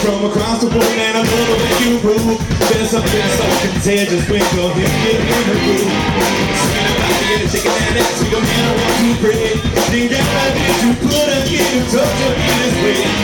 from across the room, and I'm gonna make you move. There's something so contagious when you're here in the room. Swinging about the edge, shaking that ass.